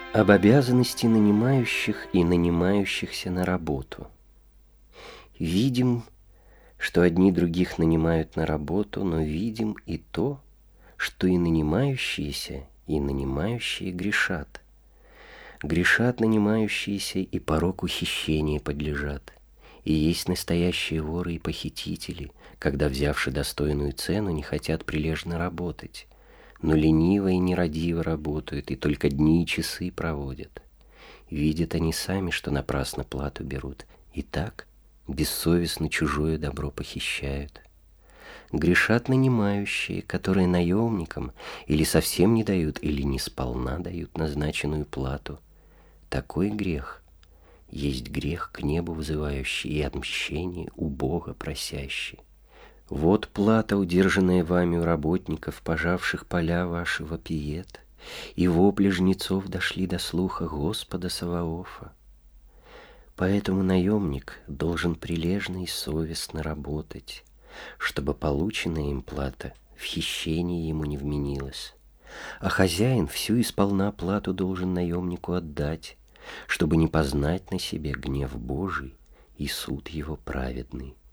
Об обязанности нанимающих и нанимающихся на работу. Видим, что одни других нанимают на работу, но видим и то, что и нанимающиеся, и нанимающие грешат. Грешат нанимающиеся, и пороку хищения подлежат. И есть настоящие воры и похитители, когда, взявши достойную цену, не хотят прилежно работать, но лениво и нерадиво работают, и только дни и часы проводят. Видят они сами, что напрасно плату берут, и так бессовестно чужое добро похищают. Грешат нанимающие, которые наемникам или совсем не дают, или не сполна дают назначенную плату. Такой грех есть грех к небу вызывающий и отмщение у Бога просящий. Вот плата, удержанная вами у работников, пожавших поля ваши, вопиет, и вопли жнецов дошли до слуха Господа Саваофа. Поэтому наемник должен прилежно и совестно работать, чтобы полученная им плата в хищение ему не вменилась. А хозяин всю исполна плату должен наемнику отдать, чтобы не познать на себе гнев Божий и суд его праведный.